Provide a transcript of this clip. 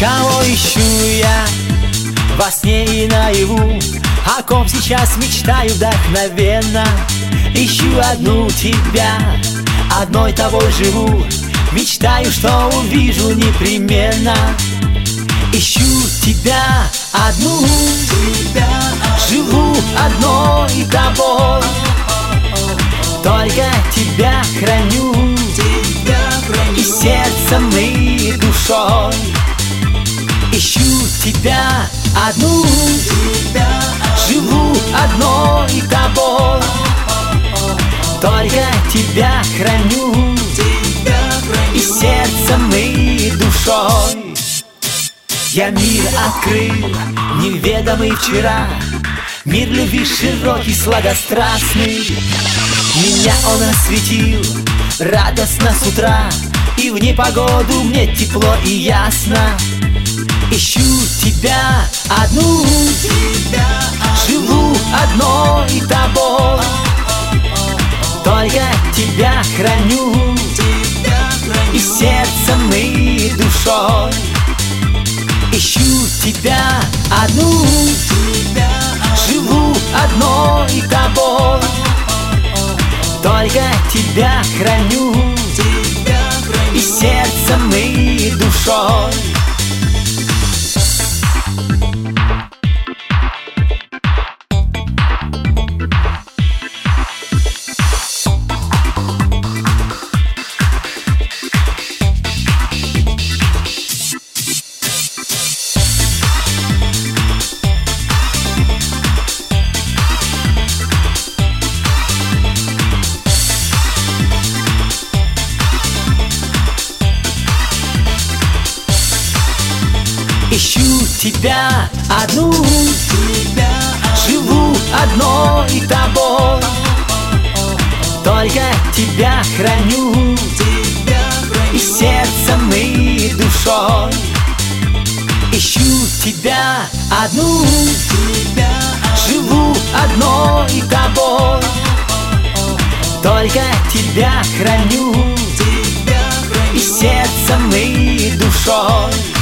Кого ищу я во сне и наяву, о ком сейчас мечтаю вдохновенно. Ищу одну тебя, одной тобой живу, мечтаю, что увижу непременно. Ищу тебя одну, живу одной тобой, только тебя храню, и сердцем, и душой. Ищу тебя одну, живу одной тобой, только тебя храню, и сердцем, и душой. Я мир открыл, неведомый вчера, мир любви широкий, сладострастный. Меня он осветил радостно с утра, и в непогоду мне тепло и ясно. Ищу тебя одну, живу одной тобой, только тебя храню, и сердцем, и душой. Ищу тебя одну, живу одной тобой, только тебя храню, и сердцем, и душой. Ищу тебя одну, живу одной тобой, только тебя храню, и сердцем, и душой. Ищу тебя одну, живу одной тобой, только тебя храню, и сердцем, и душой.